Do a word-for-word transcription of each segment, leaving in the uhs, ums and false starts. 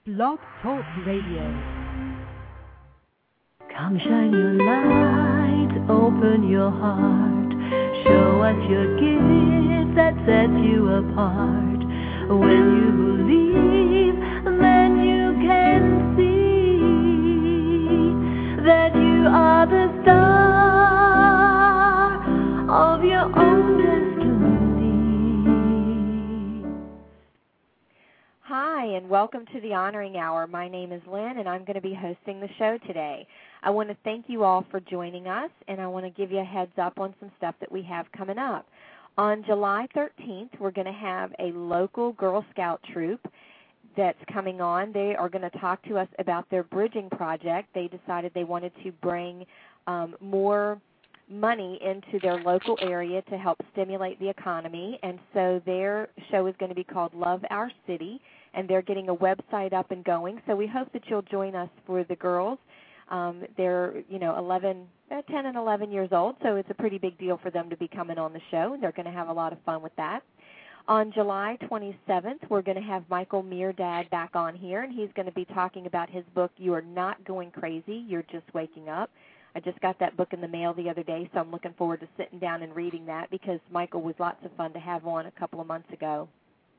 Blog Talk Radio. Come shine your light, open your heart, show us your gift that sets you apart. When you believe, then you can see that you are the star of your own destiny. Hi, and welcome to the Honoring Hour. My name is Lynn, and I'm going to be hosting the show today. I want to thank you all for joining us, and I want to give you a heads up on some stuff that we have coming up. On July thirteenth, we're going to have a local Girl Scout troop that's coming on. They are going to talk to us about their bridging project. They decided they wanted to bring um, more money into their local area to help stimulate the economy, and so their show is going to be called Love Our City, and they're getting a website up and going. So we hope that you'll join us for the girls. Um, they're, you know, eleven, ten and eleven years old, so it's a pretty big deal for them to be coming on the show, and they're going to have a lot of fun with that. On July twenty-seventh, we're going to have Michael Meerdad back on here, and he's going to be talking about his book, You Are Not Going Crazy, You're Just Waking Up. I just got that book in the mail the other day, so I'm looking forward to sitting down and reading that because Michael was lots of fun to have on a couple of months ago.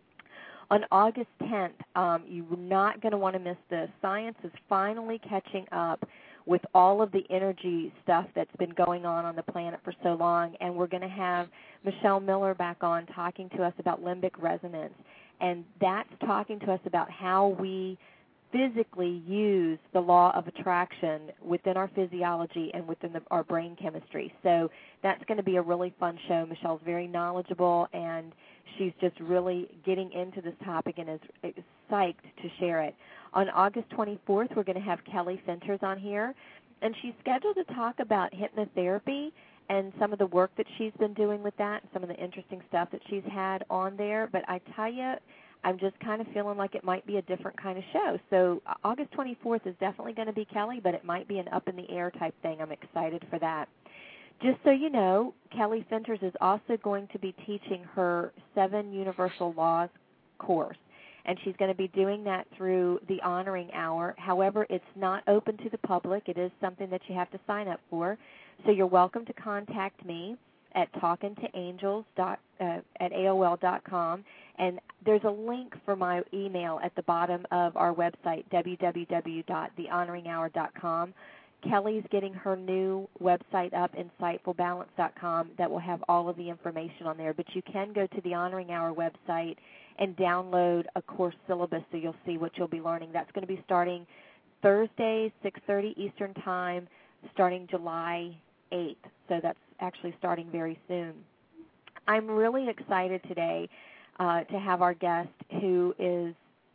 On August tenth, um, you're not going to want to miss this. Science is finally catching up with all of the energy stuff that's been going on on the planet for so long, and we're going to have Michelle Miller back on talking to us about limbic resonance, and that's talking to us about how we physically use the law of attraction within our physiology and within the, our brain chemistry. So that's going to be a really fun show. Michelle's very knowledgeable, and she's just really getting into this topic and is, is psyched to share it. On August twenty-fourth, we're going to have Kelly Fenters on here, and she's scheduled to talk about hypnotherapy and some of the work that she's been doing with that and some of the interesting stuff that she's had on there. But I tell you, I'm just kind of feeling like it might be a different kind of show. So uh, August twenty-fourth is definitely going to be Kelly, but it might be an up-in-the-air type thing. I'm excited for that. Just so you know, Kelly Fenters is also going to be teaching her Seven Universal Laws course, and she's going to be doing that through the Honoring Hour. However, it's not open to the public. It is something that you have to sign up for. So you're welcome to contact me at talking to angels dot, uh, at A O L dot com, and there's a link for my email at the bottom of our website, w w w dot the honoring hour dot com. Kelly's getting her new website up, insightful balance dot com, that will have all of the information on there, but you can go to the Honoring Hour website and download a course syllabus so you'll see what you'll be learning. That's going to be starting Thursday, six thirty Eastern Time, starting July eighth, so that's actually starting very soon. I'm really excited today uh, to have our guest, who is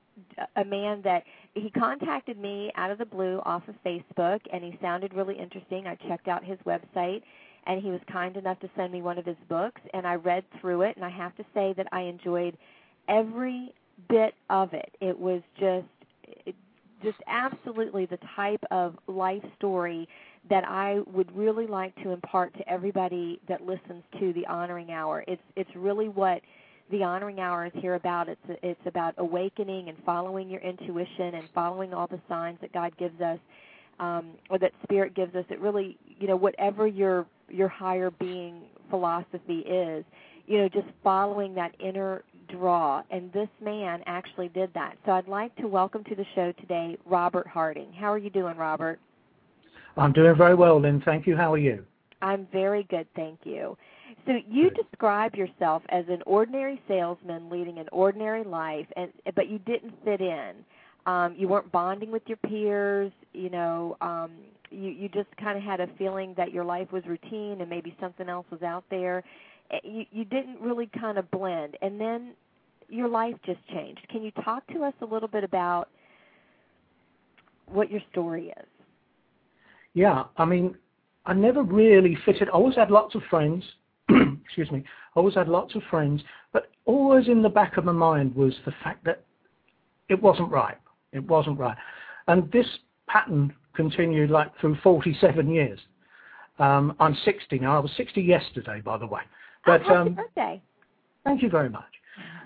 a man that he contacted me out of the blue off of Facebook, and he sounded really interesting. I checked out his website, and he was kind enough to send me one of his books, and I read through it, and I have to say that I enjoyed every bit of it. It was just it, just absolutely the type of life story that I would really like to impart to everybody that listens to the Honoring Hour. It's it's really what the Honoring Hour is here about. It's it's about awakening and following your intuition and following all the signs that God gives us, um, or that Spirit gives us. It really, you know, whatever your your higher being philosophy is, you know, just following that inner draw. And this man actually did that. So I'd like to welcome to the show today Robert Harding. How are you doing, Robert? I'm doing very well, Lynn. Thank you. How are you? I'm very good, thank you. So you Good. describe yourself as an ordinary salesman leading an ordinary life, and but you didn't fit in. Um, you weren't bonding with your peers. You know, um, you, you just kind of had a feeling that your life was routine and maybe something else was out there. You, you didn't really kind of blend, and then your life just changed. Can you talk to us a little bit about what your story is? Yeah, I mean, I never really fitted. I always had lots of friends. Excuse me. I always had lots of friends, but always in the back of my mind was the fact that it wasn't right. It wasn't right. And this pattern continued like through forty-seven years. Um, I'm sixty now. I was sixty yesterday, by the way. But, oh, happy um, birthday. Thank you very much.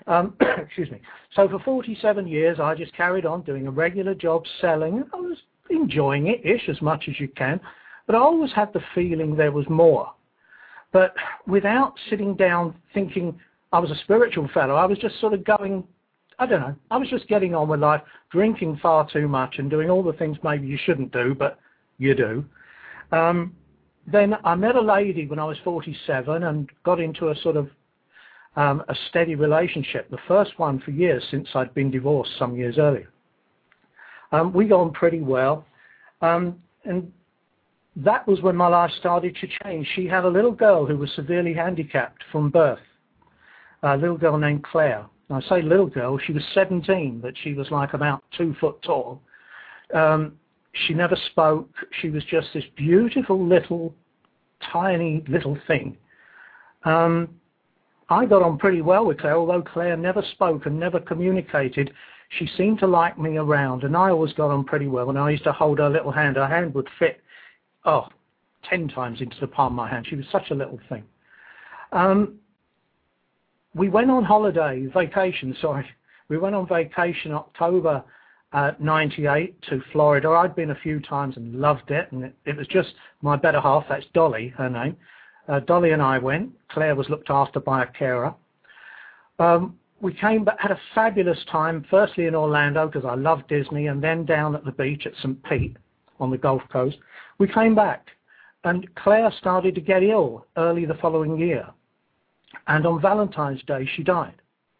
Um, excuse me. So for forty-seven years, I just carried on doing a regular job selling. I was enjoying it-ish as much as you can, but I always had the feeling there was more. But without sitting down thinking I was a spiritual fellow, I was just sort of going, I don't know, I was just getting on with life, drinking far too much and doing all the things maybe you shouldn't do, but you do. Um, then I met a lady when I was forty-seven and got into a sort of um, a steady relationship, the first one for years since I'd been divorced some years earlier. Um, we got on pretty well, um, and that was when my life started to change. She had a little girl who was severely handicapped from birth, a little girl named Claire. I say little girl, she was seventeen, but she was like about two foot tall. Um, she never spoke. She was just this beautiful little, tiny little thing. Um, I got on pretty well with Claire, although Claire never spoke and never communicated. She seemed to like me around, and I always got on pretty well. And I used to hold her little hand. Her hand would fit, oh, ten times into the palm of my hand. She was such a little thing. Um, we went on holiday, vacation, sorry. We went on vacation October uh, ninety-eight to Florida. I'd been a few times and loved it, and it, it was just my better half, that's Dolly, her name. Uh, Dolly and I went. Claire was looked after by a carer. Um, we came back, had a fabulous time, firstly in Orlando because I love Disney, and then down at the beach at Saint Pete on the Gulf Coast. We came back, and Claire started to get ill early the following year. And on Valentine's Day, she died.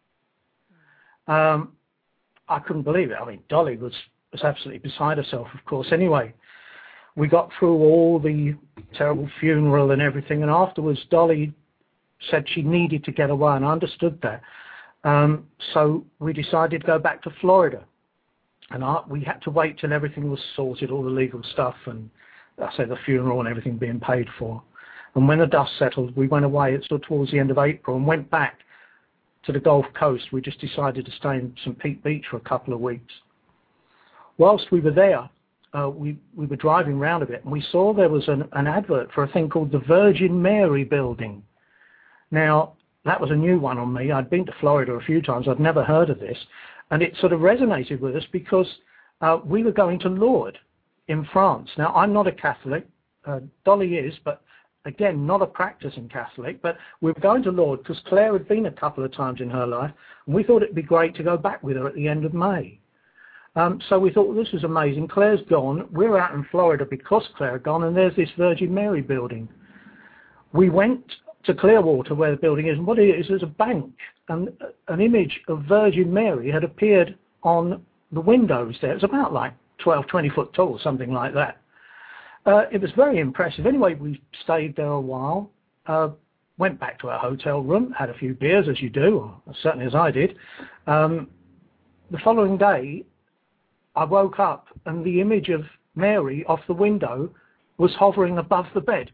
Um, I couldn't believe it. I mean, Dolly was, was absolutely beside herself, of course. Anyway, we got through all the terrible funeral and everything, and afterwards Dolly said she needed to get away, and I understood that. Um, so we decided to go back to Florida, and I, we had to wait till everything was sorted, all the legal stuff, and I say the funeral and everything being paid for. And when the dust settled, we went away at sort of towards the end of April and went back to the Gulf Coast. We just decided to stay in Saint Pete Beach for a couple of weeks. Whilst we were there, uh, we, we were driving around a bit, and we saw there was an, an advert for a thing called the Virgin Mary Building. Now, that was a new one on me. I'd been to Florida a few times. I'd never heard of this. And it sort of resonated with us because uh, we were going to Lourdes in France. Now, I'm not a Catholic. Uh, Dolly is, but again, not a practicing Catholic. But we were going to Lourdes because Claire had been a couple of times in her life, and we thought it'd be great to go back with her at the end of May. Um, so we thought, well, this is amazing. Claire's gone. We're out in Florida because Claire had gone, and there's this Virgin Mary building. We went to Clearwater, where the building is, and what it is is a bank, and an image of Virgin Mary had appeared on the windows there. It was about like twelve, twenty foot tall, something like that. Uh, it was very impressive. Anyway, we stayed there a while, uh, went back to our hotel room, had a few beers, as you do, or certainly as I did. Um, the following day, I woke up, and the image of Mary off the window was hovering above the bed.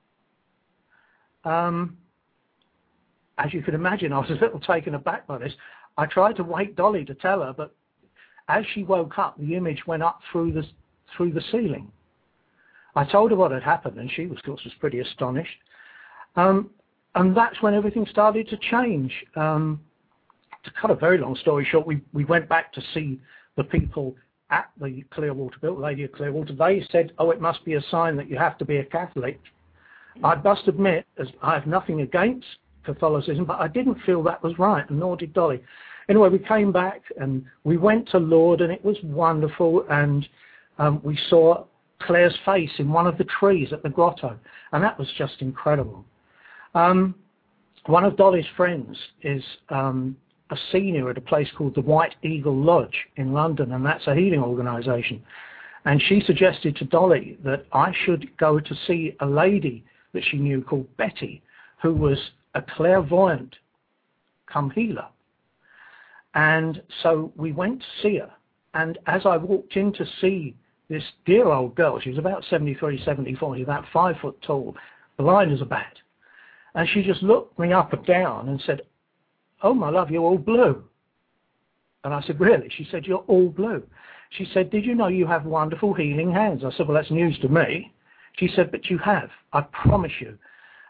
Um, as you can imagine, I was a little taken aback by this. I tried to wake Dolly to tell her, but as she woke up, the image went up through the through the ceiling. I told her what had happened, and she was, of course, was pretty astonished. Um, and that's when everything started to change. Um, to cut a very long story short, we, we went back to see the people at the Clearwater building, Lady of Clearwater. They said, oh, it must be a sign that you have to be a Catholic. I must admit, as I have nothing against Catholicism, but I didn't feel that was right, and nor did Dolly. Anyway, we came back, and we went to Lourdes, and it was wonderful, and um, we saw Claire's face in one of the trees at the grotto, and that was just incredible. Um, one of Dolly's friends is um, a senior at a place called the White Eagle Lodge in London, and that's a healing organisation. And she suggested to Dolly that I should go to see a lady that she knew called Betty, who was a clairvoyant come healer. And so we went to see her, and as I walked in to see this dear old girl, she was about seventy-three, seventy-four, she was about five foot tall, blind as a bat, and she just looked me up and down and said, oh my love, you're all blue. And I said, really? She said, you're all blue. She said, did you know you have wonderful healing hands? I said, well, that's news to me. She said, but you have, I promise you.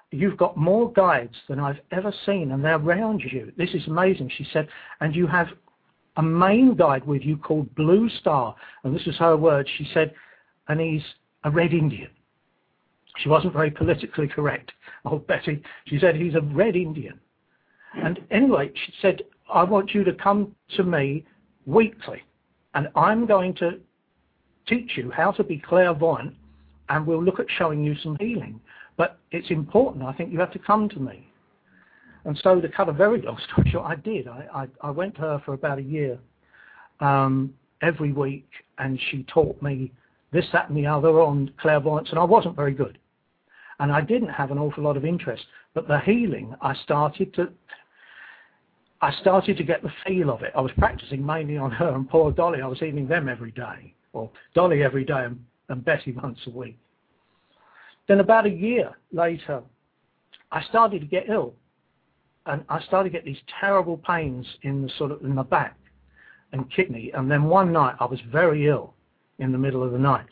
you've got more guides than I've ever seen, and they're around you. This is amazing, she said. And you have a main guide with you called Blue Star. And this was her word. She said, and he's a Red Indian. She wasn't very politically correct, old Betty. She said, he's a Red Indian. And anyway, she said, I want you to come to me weekly, and I'm going to teach you how to be clairvoyant, and we'll look at showing you some healing. But it's important, I think you have to come to me. And so to cut a very long story short, I did. I, I, I went to her for about a year um, every week, and she taught me this, that, and the other on clairvoyance, and I wasn't very good. And I didn't have an awful lot of interest. But the healing, I started to... I started to get the feel of it. I was practicing mainly on her and poor Dolly. I was healing them every day, or Dolly every day and, and Betty once a week. Then about a year later, I started to get ill, and I started to get these terrible pains in the sort of in my back and kidney. And then one night, I was very ill in the middle of the night.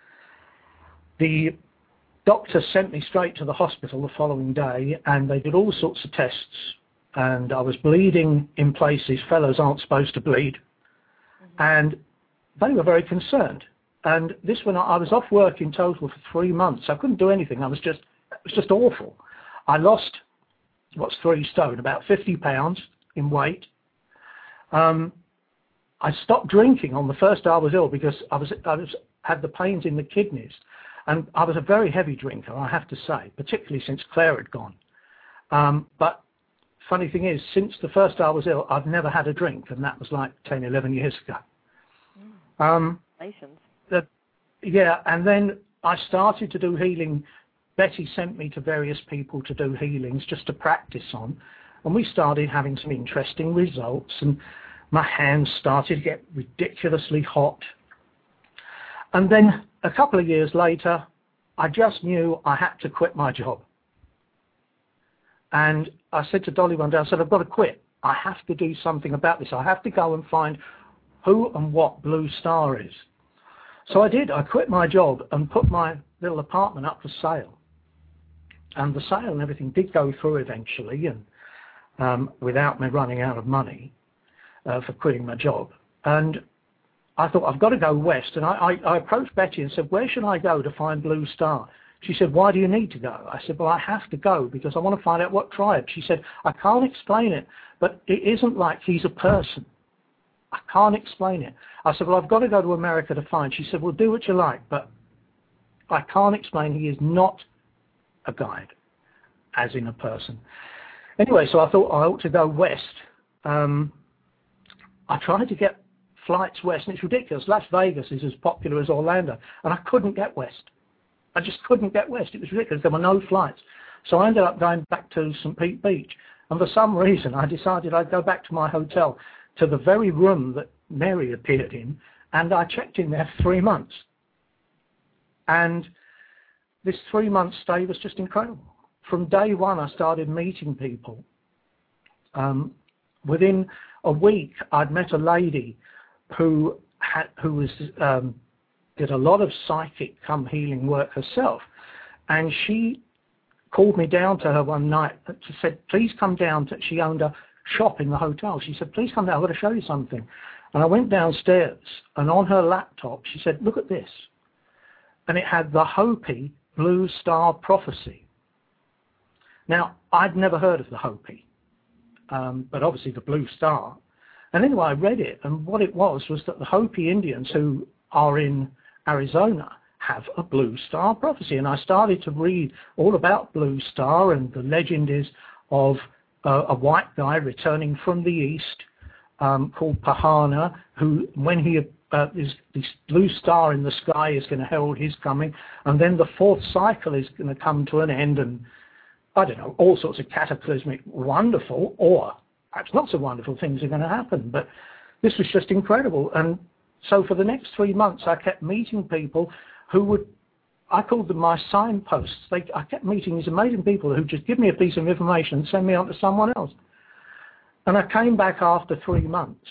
The doctor sent me straight to the hospital the following day, and they did all sorts of tests. And I was bleeding in places fellows aren't supposed to bleed. Mm-hmm. And they were very concerned. And this one, I was off work in total for three months. I couldn't do anything. I was just, it was just awful. I lost, what's three stone, about fifty pounds in weight. Um, I stopped drinking on the first day I was ill because I was, I was had the pains in the kidneys. And I was a very heavy drinker, I have to say, particularly since Claire had gone. Um, but funny thing is, since the first day I was ill, I've never had a drink, and that was like ten, eleven years ago. Mm. Um, Congratulations. the, yeah, and then I started to do healing. Betty sent me to various people to do healings just to practice on, and we started having some interesting results, and my hands started to get ridiculously hot. And then a couple of years later, I just knew I had to quit my job. And I said to Dolly one day, I said, I've got to quit. I have to do something about this. I have to go and find who and what Blue Star is. So I did. I quit my job and put my little apartment up for sale. And the sale and everything did go through eventually, and um, without me running out of money uh, for quitting my job. And I thought, I've got to go west. And I, I, I approached Betty and said, where should I go to find Blue Star? She said, why do you need to go? I said, well, I have to go because I want to find out what tribe. She said, I can't explain it, but it isn't like he's a person. I can't explain it. I said, well, I've got to go to America to find. She said, well, do what you like, but I can't explain. He is not a guide, as in a person. Anyway, so I thought I ought to go west. Um, I tried to get flights west, and it's ridiculous. Las Vegas is as popular as Orlando, and I couldn't get west. I just couldn't get west. It was ridiculous. There were no flights. So I ended up going back to Saint Pete Beach. And for some reason, I decided I'd go back to my hotel, to the very room that Mary appeared in, and I checked in there for three months. And this three-month stay was just incredible. From day one, I started meeting people. Um, within a week, I'd met a lady who had, who was... Um, did a lot of psychic come healing work herself, and she called me down to her one night. She said, please come down to, she owned a shop in the hotel. She said, please come down, I've got to show you something. And I went downstairs, and on her laptop she said, look at this. And it had the Hopi Blue Star Prophecy. Now, I'd never heard of the Hopi, um, but obviously the Blue Star. And anyway, I read it, and what it was was that the Hopi Indians who are in Arizona have a Blue Star Prophecy. And I started to read all about Blue Star, and the legend is of uh, a white guy returning from the east um, called Pahana, who, when he uh, is this blue star in the sky, is going to herald his coming, and then the fourth cycle is going to come to an end, and I don't know, all sorts of cataclysmic, wonderful, or perhaps not so wonderful things are going to happen. But this was just incredible. And so for the next three months, I kept meeting people who would, I called them my signposts. They, I kept meeting these amazing people who just give me a piece of information and send me on to someone else. And I came back after three months,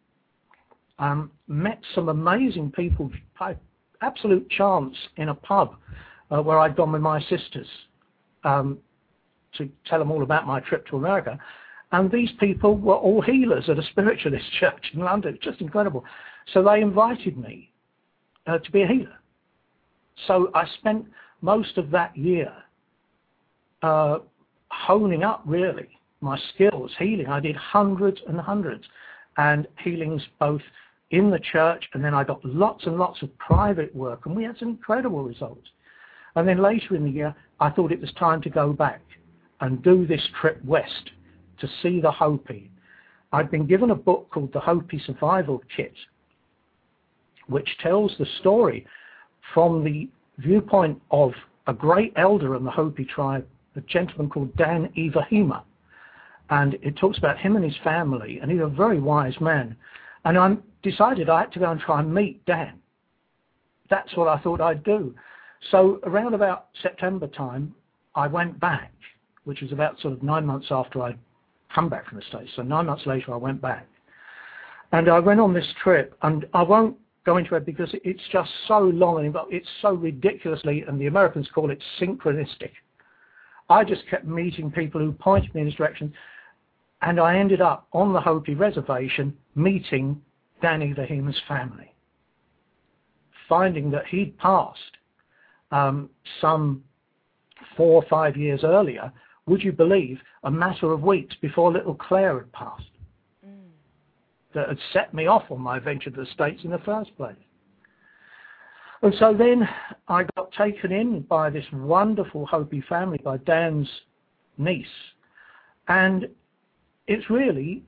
um, met some amazing people by absolute chance in a pub uh, where I'd gone with my sisters. Um, to tell them all about my trip to America. And these people were all healers at a spiritualist church in London. It's just incredible. So they invited me uh, to be a healer. So I spent most of that year uh, honing up, really, my skills, healing. I did hundreds and hundreds, and healings both in the church, and then I got lots and lots of private work, and we had some incredible results. And then later in the year, I thought it was time to go back and do this trip west to see the Hopi. I'd been given a book called The Hopi Survival Kit, which tells the story from the viewpoint of a great elder in the Hopi tribe, a gentleman called Dan Ivahima. And it talks about him and his family, and he's a very wise man. And I decided I had to go and try and meet Dan. That's what I thought I'd do. So around about September time, I went back, which was about sort of nine months after I'd come back from the States. So nine months later, I went back. And I went on this trip, and I won't go into it because it's just so long and it's so ridiculously, and the Americans call it synchronistic. I just kept meeting people who pointed me in this direction, and I ended up on the Hopi reservation meeting Dan Ivahima's family, finding that he'd passed um, some four or five years earlier, would you believe, a matter of weeks before little Claire had passed, mm. that had set me off on my venture to the States in the first place. And so then I got taken in by this wonderful Hopi family, by Dan's niece. And it's really,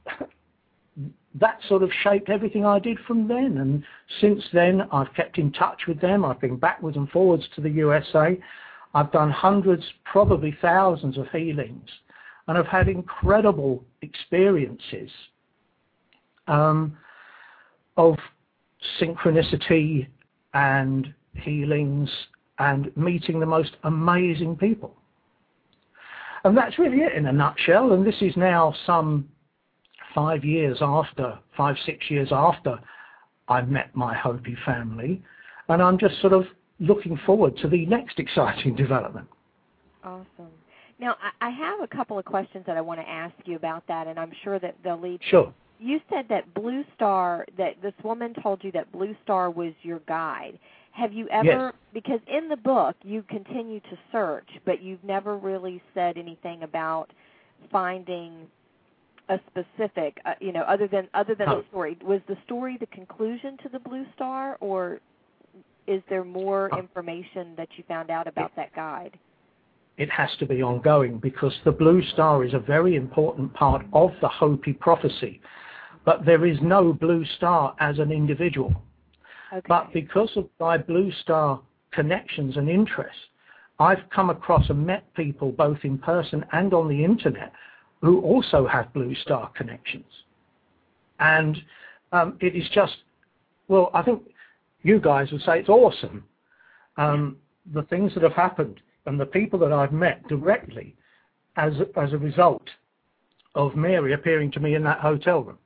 that sort of shaped everything I did from then. And since then, I've kept in touch with them. I've been backwards and forwards to the U S A. I've done hundreds, probably thousands of healings. And I've had incredible experiences um, of synchronicity and healings and meeting the most amazing people. And that's really it in a nutshell. And this is now some five years after, five, six years after I met my Hopi family. And I'm just sort of looking forward to the next exciting development. Awesome. Now, I have a couple of questions that I want to ask you about that, and I'm sure that they'll lead. Sure. You said that Blue Star, that this woman told you that Blue Star was your guide. Have you ever, yes. because in the book you continue to search, but you've never really said anything about finding a specific, uh, you know, other than other than oh. the story. Was the story the conclusion to the Blue Star, or is there more oh. information that you found out about it, that guide? It has to be ongoing, because the Blue Star is a very important part of the Hopi prophecy. But there is no Blue Star as an individual. Okay. But because of my Blue Star connections and interests, I've come across and met people both in person and on the internet who also have Blue Star connections. And um, it is just, well, I think you guys would say it's awesome. Um, the things that have happened and the people that I've met directly as, as a result of Mary appearing to me in that hotel room.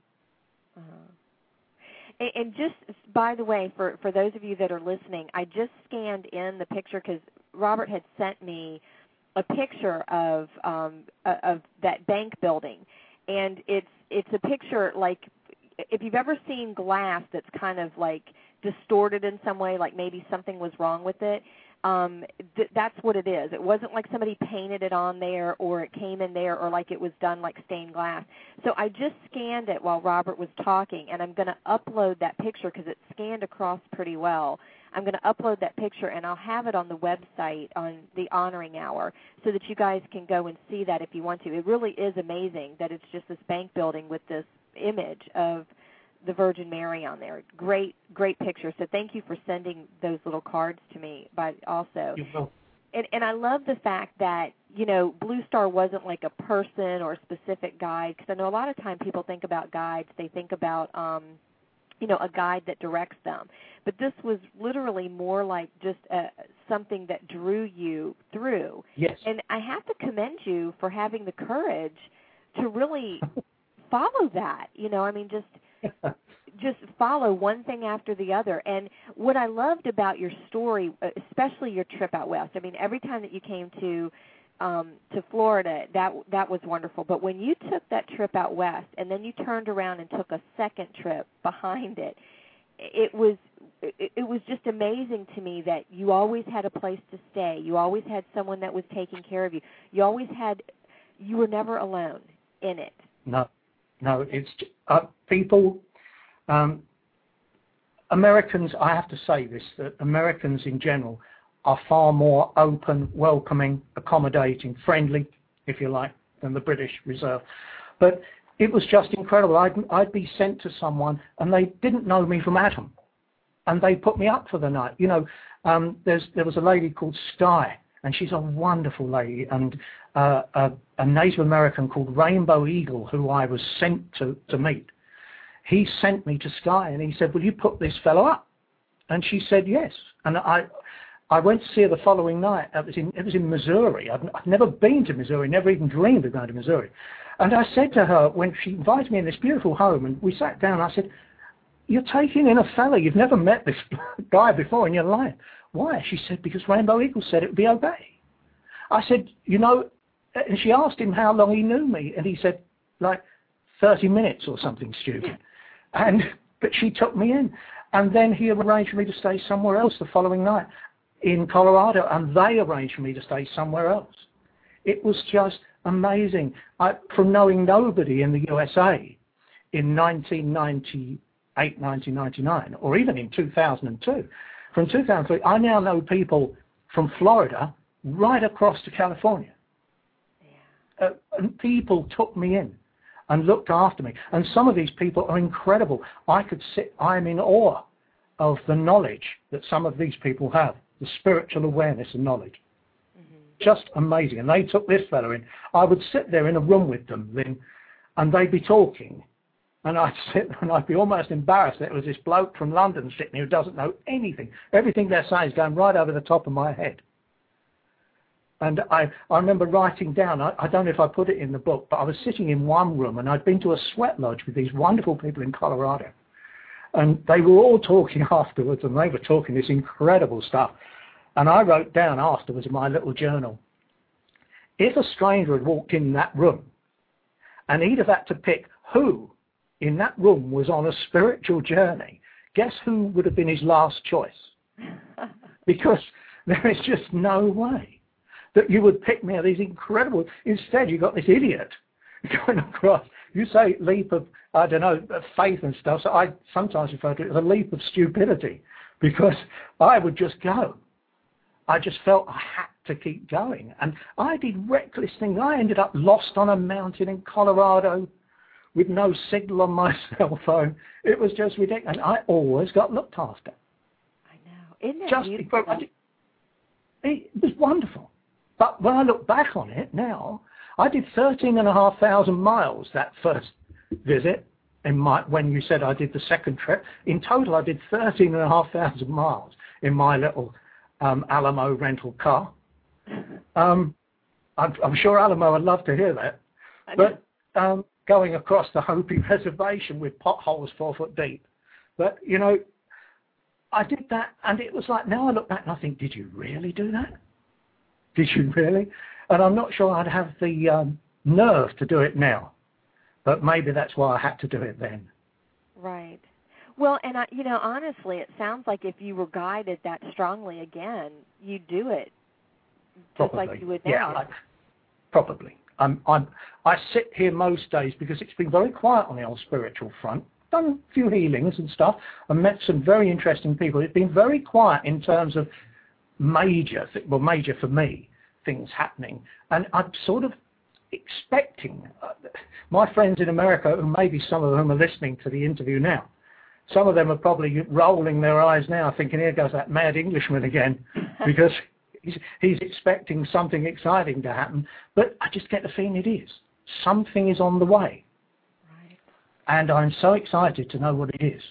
And just, by the way, for, for those of you that are listening, I just scanned in the picture because Robert had sent me a picture of um, of that bank building. And it's it's a picture like, if you've ever seen glass that's kind of like distorted in some way, like maybe something was wrong with it, um, th- that's what it is. It wasn't like somebody painted it on there or it came in there or like it was done like stained glass. So I just scanned it while Robert was talking, and I'm going to upload that picture because it's scanned across pretty well. I'm going to upload that picture, and I'll have it on the website on the Honoring Hour so that you guys can go and see that if you want to. It really is amazing that it's just this bank building with this image of the Virgin Mary on there. Great, great picture. So thank you for sending those little cards to me. But also, and, and I love the fact that, you know, Blue Star wasn't like a person or a specific guide, because I know a lot of time people think about guides. They think about, um, you know, a guide that directs them. But this was literally more like just a, something that drew you through. Yes. And I have to commend you for having the courage to really follow that. You know, I mean, just just follow one thing after the other. And what I loved about your story, especially your trip out west, I mean, every time that you came to um, to Florida, that that was wonderful. But when you took that trip out west, and then you turned around and took a second trip behind it, it was it, it was just amazing to me that you always had a place to stay. You always had someone that was taking care of you. You always had, you were never alone in it. No, no, it's uh, people. Um, Americans, I have to say this, that Americans in general are far more open, welcoming, accommodating, friendly, if you like, than the British Reserve. But it was just incredible. I'd, I'd be sent to someone and they didn't know me from Adam, and they put me up for the night. You know, um, there's, there was a lady called Sky, and she's a wonderful lady, and uh, a, a Native American called Rainbow Eagle, who I was sent to, to meet. He sent me to Sky, and he said, will you put this fellow up? And she said yes. And I I went to see her the following night. It was in, it was in Missouri. I'd, I'd never been to Missouri, never even dreamed of going to Missouri. And I said to her, when she invited me in this beautiful home, and we sat down, I said, you're taking in a fella, you've never met this guy before in your life. Why? She said, because Rainbow Eagle said it would be okay. I said, you know, and she asked him how long he knew me, and he said, like, thirty minutes or something stupid. And but she took me in, and then he arranged for me to stay somewhere else the following night in Colorado, and they arranged for me to stay somewhere else. It was just amazing. I, from knowing nobody in the U S A in nineteen ninety-eight, nineteen ninety-nine, or even in two thousand two, from two thousand three, I now know people from Florida right across to California. Yeah. Uh, and people took me in and looked after me. And some of these people are incredible. I could sit, I'm in awe of the knowledge that some of these people have, the spiritual awareness and knowledge. Mm-hmm. Just amazing. And they took this fellow in. I would sit there in a room with them then, and they'd be talking. And I'd sit and I'd be almost embarrassed that it was this bloke from London sitting here who doesn't know anything. Everything they're saying is going right over the top of my head. And I, I remember writing down, I, I don't know if I put it in the book, but I was sitting in one room and I'd been to a sweat lodge with these wonderful people in Colorado. And they were all talking afterwards, and they were talking this incredible stuff. And I wrote down afterwards in my little journal, if a stranger had walked in that room and he'd have had to pick who in that room was on a spiritual journey, guess who would have been his last choice? Because there is just no way that you would pick me. These incredible. Instead, you got this idiot going across. You say leap of, I don't know, faith and stuff. So I sometimes refer to it as a leap of stupidity, because I would just go. I just felt I had to keep going. And I did reckless things. I ended up lost on a mountain in Colorado with no signal on my cell phone. It was just ridiculous. And I always got looked after. I know. Isn't that just beautiful? I did, it was wonderful. But when I look back on it now, I did thirteen and a half thousand miles that first visit. In my, when you said I did the second trip, in total I did thirteen and a half thousand miles in my little um, Alamo rental car. Um, I'm, I'm sure Alamo would love to hear that. But um, going across the Hopi Reservation with potholes four foot deep. But, you know, I did that, and it was like, now I look back and I think, did you really do that? Did you really? And I'm not sure I'd have the um, nerve to do it now. But maybe that's why I had to do it then. Right. Well, and, I, you know, honestly, it sounds like if you were guided that strongly again, you'd do it just Probably. like you would now. Yeah, I, probably. I'm, I'm, I sit here most days because it's been very quiet on the old spiritual front. Done a few healings and stuff and met some very interesting people. It's been very quiet in terms of major, well, major for me, things happening. And I'm sort of expecting, uh, my friends in America, who maybe some of them are listening to the interview now, some of them are probably rolling their eyes now thinking, here goes that mad Englishman again, because he's, he's expecting something exciting to happen. But I just get the feeling it is. Something is on the way. Right. And I'm so excited to know what it is.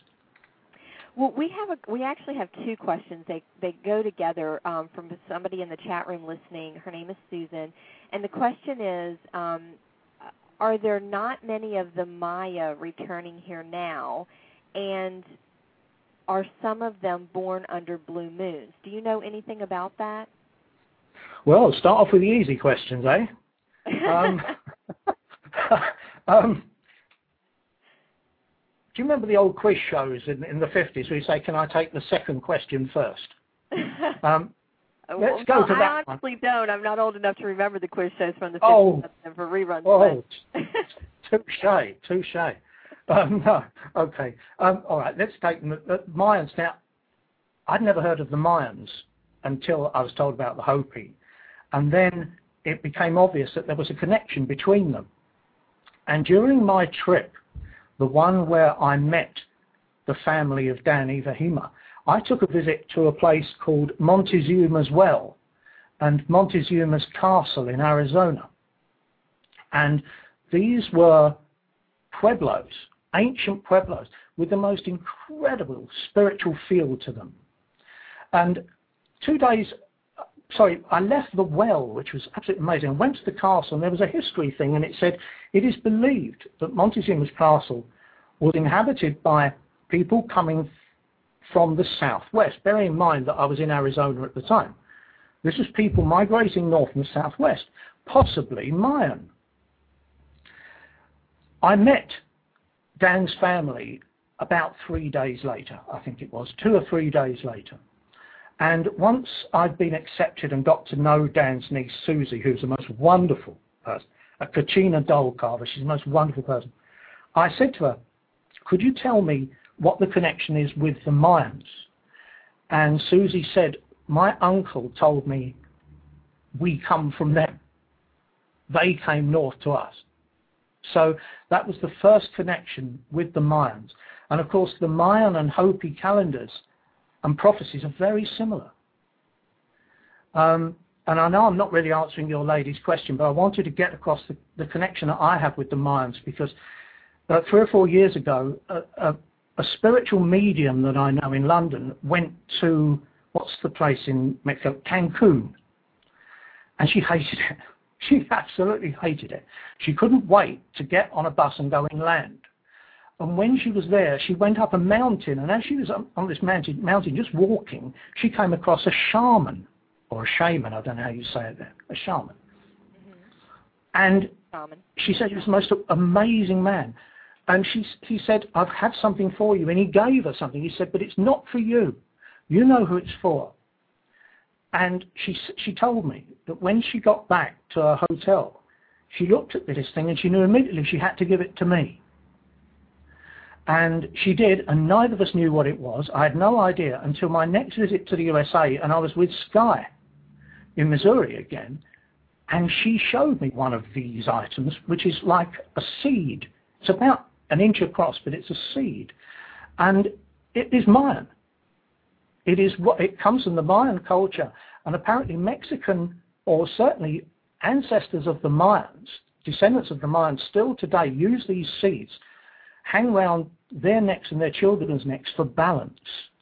Well, we have a, we actually have two questions. They they go together um, from somebody in the chat room listening. Her name is Susan, and the question is, um, are there not many of the Maya returning here now, and are some of them born under blue moons? Do you know anything about that? Well, start off with the easy questions, eh? Um, um, do you remember the old quiz shows in, in the fifties where you say, can I take the second question first? Um, let's go well, to that I honestly one. don't. I'm not old enough to remember the quiz shows from the fifties oh, and for reruns. Oh, touche, touche. Um, no, okay. Um, all right, let's take the, the Mayans. Now, I'd never heard of the Mayans until I was told about the Hopi. And then it became obvious that there was a connection between them. And during my trip, the one where I met the family of Dan Ivahima, I took a visit to a place called Montezuma's Well and Montezuma's Castle in Arizona. And these were pueblos, ancient pueblos, with the most incredible spiritual feel to them. And two days, sorry, I left the well, which was absolutely amazing. I went to the castle, and there was a history thing, and it said, it is believed that Montezuma's Castle was inhabited by people coming from the southwest. Bearing in mind that I was in Arizona at the time. This was people migrating north from the southwest, possibly Mayan. I met Dan's family about three days later, I think it was, two or three days later. And once I'd been accepted and got to know Dan's niece, Susie, who's the most wonderful person, a Kachina doll carver, she's the most wonderful person, I said to her, could you tell me what the connection is with the Mayans? And Susie said, my uncle told me we come from them. They came north to us. So that was the first connection with the Mayans. And of course, the Mayan and Hopi calendars and prophecies are very similar. Um, and I know I'm not really answering your lady's question, but I wanted to get across the, the connection that I have with the Mayans, because uh, three or four years ago, a, a, a spiritual medium that I know in London went to, what's the place in Mexico? Cancun. And she hated it. She absolutely hated it. She couldn't wait to get on a bus and go inland. And when she was there, she went up a mountain, and as she was on this mountain, mountain just walking, she came across a shaman, or a shaman, I don't know how you say it there, a shaman. Mm-hmm. And shaman. She said he was the most amazing man. And she, he said, I've had something for you. And he gave her something. He said, but it's not for you. You know who it's for. And she, she told me that when she got back to her hotel, she looked at this thing and she knew immediately she had to give it to me. And she did, and neither of us knew what it was. I had no idea until my next visit to the U S A, and I was with Sky in Missouri again, and she showed me one of these items, which is like a seed. It's about an inch across, but it's a seed. And it is Mayan. It is what it comes from the Mayan culture, and apparently Mexican, or certainly ancestors of the Mayans, descendants of the Mayans, still today use these seeds, hang round their necks and their children's necks for balance.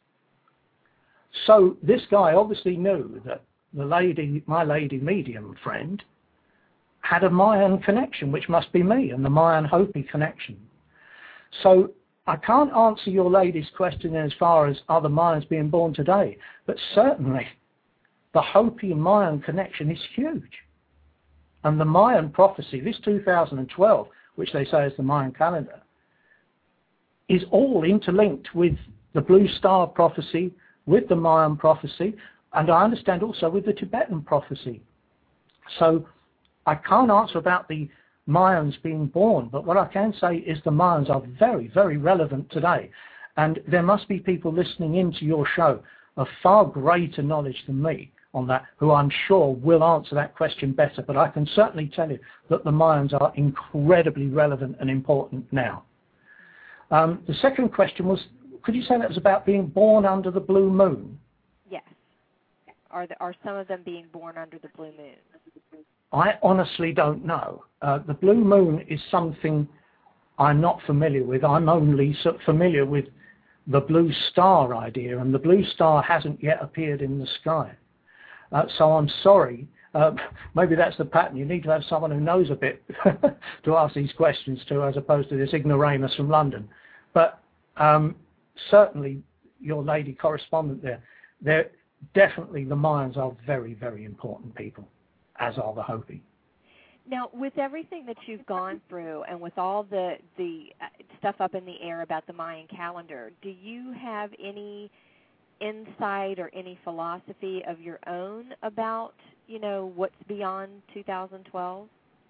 So this guy obviously knew that the lady, my lady medium friend, had a Mayan connection, which must be me, and the Mayan Hopi connection. So I can't answer your lady's question as far as are the Mayans being born today, but certainly the Hopi and Mayan connection is huge. And the Mayan prophecy, this two thousand twelve, which they say is the Mayan calendar, is all interlinked with the Blue Star prophecy, with the Mayan prophecy, and I understand also with the Tibetan prophecy. So I can't answer about the Mayans being born, but what I can say is the Mayans are very, very relevant today. And there must be people listening into your show of far greater knowledge than me on that, who I'm sure will answer that question better. But I can certainly tell you that the Mayans are incredibly relevant and important now. Um, the second question was, could you say that was about being born under the blue moon? Yes. Are, the, are some of them being born under the blue moon? I honestly don't know. Uh, the blue moon is something I'm not familiar with. I'm only so familiar with the blue star idea, and the blue star hasn't yet appeared in the sky. Uh, so I'm sorry. Uh, maybe that's the pattern. You need to have someone who knows a bit to ask these questions to, as opposed to this ignoramus from London. But um, certainly, your lady correspondent there, there, definitely the Mayans are very, very important people, as are the Hopi. Now, with everything that you've gone through and with all the, the stuff up in the air about the Mayan calendar, do you have any insight or any philosophy of your own about, you know, what's beyond two thousand twelve?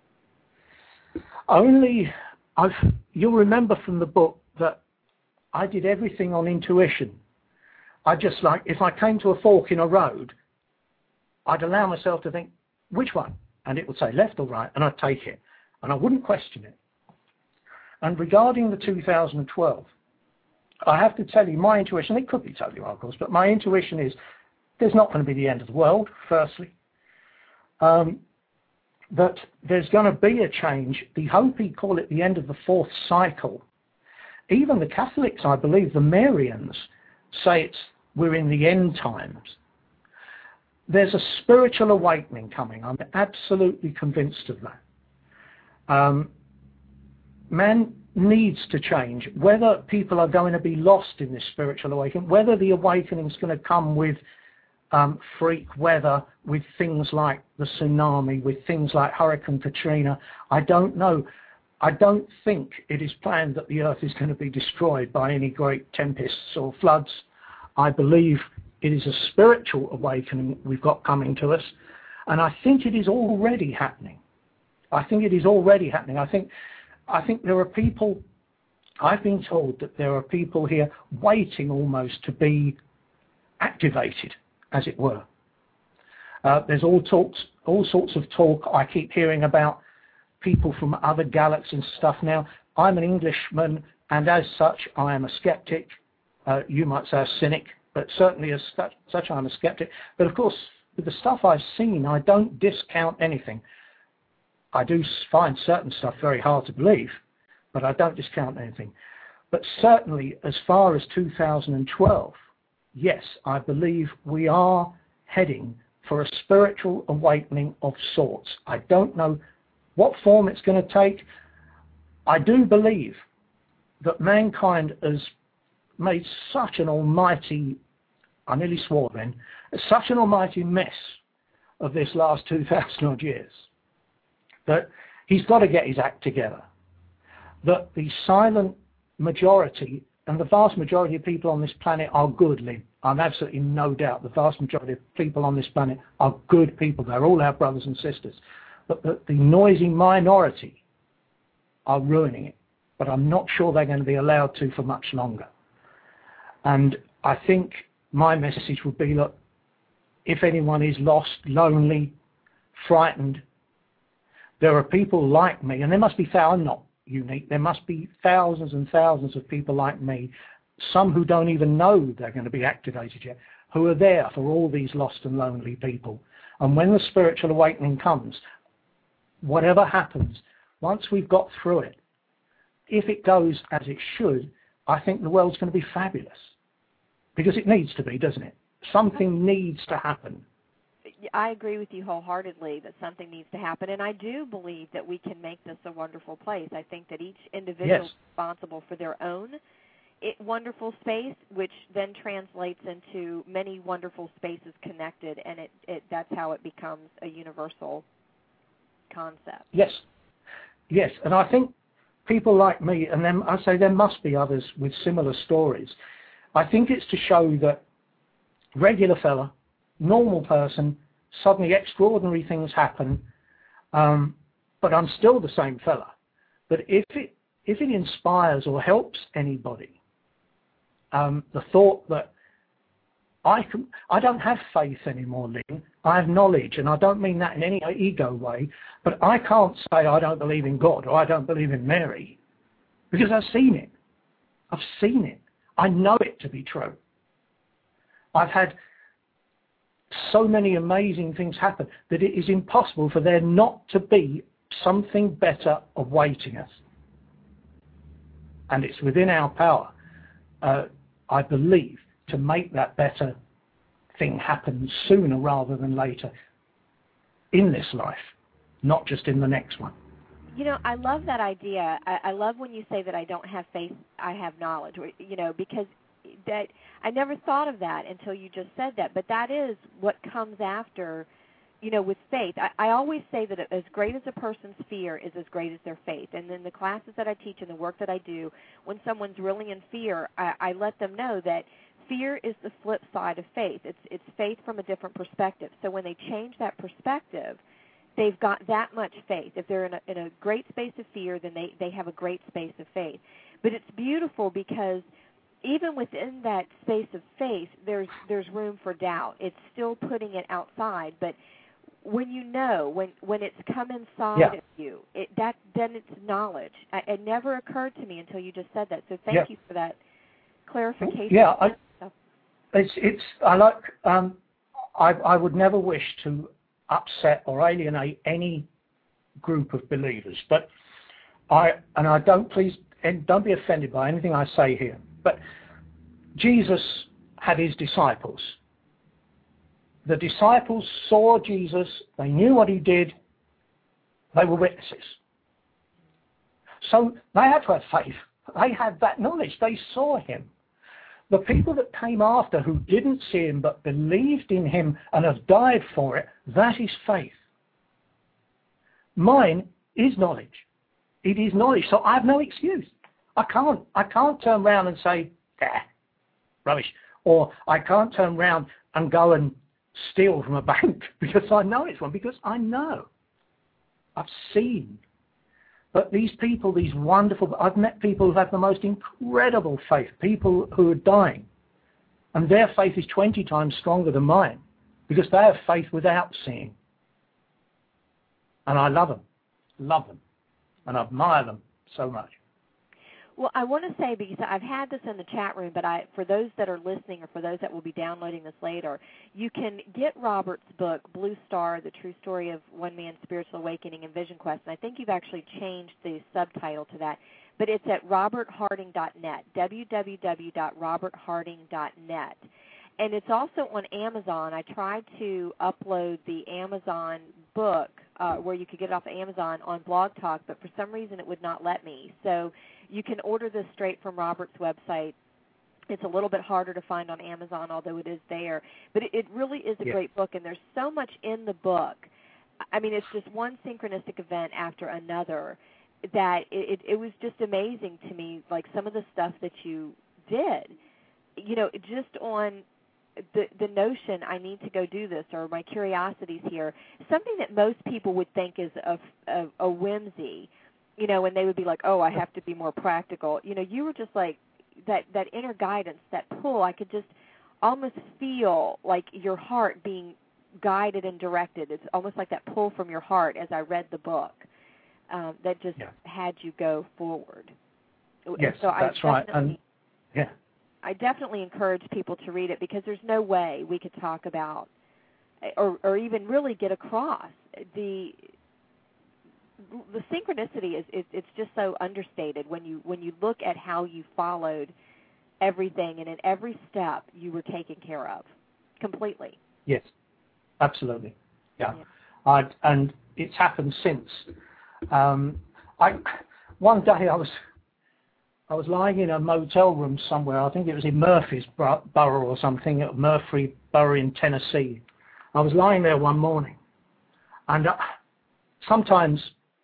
Only, I've, you'll remember from the book that I did everything on intuition. I just like, if I came to a fork in a road, I'd allow myself to think, which one? And it would say left or right, and I'd take it. And I wouldn't question it. And regarding the two thousand twelve, I have to tell you, my intuition, it could be totally wrong, of course, but my intuition is there's not going to be the end of the world, firstly. Um, that there's going to be a change. The Hopi call it the end of the fourth cycle. Even the Catholics, I believe, the Marians, say it's we're in the end times. There's a spiritual awakening coming. I'm absolutely convinced of that. Um, man needs to change. Whether people are going to be lost in this spiritual awakening, whether the awakening is going to come with um, freak weather, with things like the tsunami, with things like Hurricane Katrina, I don't know. I don't think it is planned that the earth is going to be destroyed by any great tempests or floods. I believe it is a spiritual awakening we've got coming to us, and I think it is already happening. I think it is already happening. I think, I think there are people, I've been told that there are people here waiting almost to be activated, as it were. Uh, there's all talks, all sorts of talk I keep hearing about people from other galaxies and stuff. Now, I'm an Englishman, and as such, I am a skeptic. Uh, you might say a cynic, but certainly as such, I'm a skeptic. But of course, with the stuff I've seen, I don't discount anything. I do find certain stuff very hard to believe, but I don't discount anything. But certainly, as far as two thousand twelve, yes, I believe we are heading for a spiritual awakening of sorts. I don't know what form it's going to take. I do believe that mankind has made such an almighty, I nearly swore then, such an almighty mess of this last two thousand odd years, that he's got to get his act together. That the silent majority, and the vast majority of people on this planet are good, Lynn. I'm absolutely no doubt the vast majority of people on this planet are good people. They're all our brothers and sisters. But the, the noisy minority are ruining it. But I'm not sure they're going to be allowed to for much longer. And I think my message would be, look, if anyone is lost, lonely, frightened, there are people like me, and there must be thousands, I'm not unique, there must be thousands and thousands of people like me, some who don't even know they're going to be activated yet, who are there for all these lost and lonely people. And when the spiritual awakening comes, whatever happens, once we've got through it, if it goes as it should, I think the world's going to be fabulous. Because it needs to be, doesn't it? Something needs to happen. I agree with you wholeheartedly that something needs to happen, and I do believe that we can make this a wonderful place. I think that each individual yes. is responsible for their own it, wonderful space, which then translates into many wonderful spaces connected, and it, it that's how it becomes a universal concept. Yes, yes, and I think people like me, and then I say there must be others with similar stories. I think it's to show that regular fella, normal person, suddenly extraordinary things happen, um, but I'm still the same fella. But if it if it inspires or helps anybody, um, the thought that I can, I don't have faith anymore, Lynn. I have knowledge, and I don't mean that in any ego way, but I can't say I don't believe in God or I don't believe in Mary, because I've seen it. I've seen it. I know it to be true. I've had so many amazing things happen that it is impossible for there not to be something better awaiting us. And it's within our power, uh, I believe, to make that better thing happen sooner rather than later in this life, not just in the next one. You know, I love that idea. I, I love when you say that I don't have faith, I have knowledge, you know, because that I never thought of that until you just said that. But that is what comes after, you know, with faith. I, I always say that as great as a person's fear is as great as their faith. And then the classes that I teach and the work that I do, when someone's really in fear, I, I let them know that fear is the flip side of faith. It's it's faith from a different perspective. So when they change that perspective, they've got that much faith. If they're in a, in a great space of fear, then they, they have a great space of faith. But it's beautiful because even within that space of faith, there's there's room for doubt. It's still putting it outside, but when you know, when when it's come inside yeah. of you, it, that then it's knowledge. I, it never occurred to me until you just said that. So thank yeah. you for that clarification. Yeah, I, it's it's I like um, I I would never wish to upset or alienate any group of believers, but I and I don't please and don't be offended by anything I say here. But Jesus had his disciples. The disciples saw Jesus. They knew what he did. They were witnesses. So they had to have faith. They had that knowledge. They saw him. The people that came after who didn't see him but believed in him and have died for it, that is faith. Mine is knowledge. It is knowledge. So I have no excuse. I can't. I can't turn around and say, "Ah, rubbish," or I can't turn around and go and steal from a bank because I know it's wrong, because I know. I've seen. But these people, these wonderful, I've met people who have the most incredible faith, people who are dying, and their faith is twenty times stronger than mine because they have faith without seeing. And I love them, love them, and I admire them so much. Well, I want to say, because I've had this in the chat room, but I, for those that are listening or for those that will be downloading this later, you can get Robert's book, Blue Star, The True Story of One Man's Spiritual Awakening and Vision Quest, and I think you've actually changed the subtitle to that, but it's at robert harding dot net, w w w dot robert harding dot net. And it's also on Amazon. I tried to upload the Amazon book uh, where you could get it off of Amazon on Blog Talk, but for some reason it would not let me. So you can order this straight from Robert's website. It's a little bit harder to find on Amazon, although it is there. But it, it really is a yeah. great book, and there's so much in the book. I mean, it's just one synchronistic event after another that it, it, it was just amazing to me, like some of the stuff that you did. You know, just on the the notion, I need to go do this, or my curiosity's here, something that most people would think is a, a, a whimsy, you know, and they would be like, oh, I have to be more practical. You know, you were just like that, that inner guidance, that pull. I could just almost feel like your heart being guided and directed. It's almost like that pull from your heart as I read the book um, that just yeah. had you go forward. Yes, so that's I right. And yeah. I definitely encourage people to read it, because there's no way we could talk about or, or even really get across the the synchronicity is it, it's just so understated when you when you look at how you followed everything, and in every step you were taken care of completely. Yes, absolutely. Yeah, yeah. I, and it's happened since. Um, I one day I was. I was lying in a motel room somewhere. I think it was in Murfreesboro or something, at Murfreesboro in Tennessee. I was lying there one morning, and uh, sometimes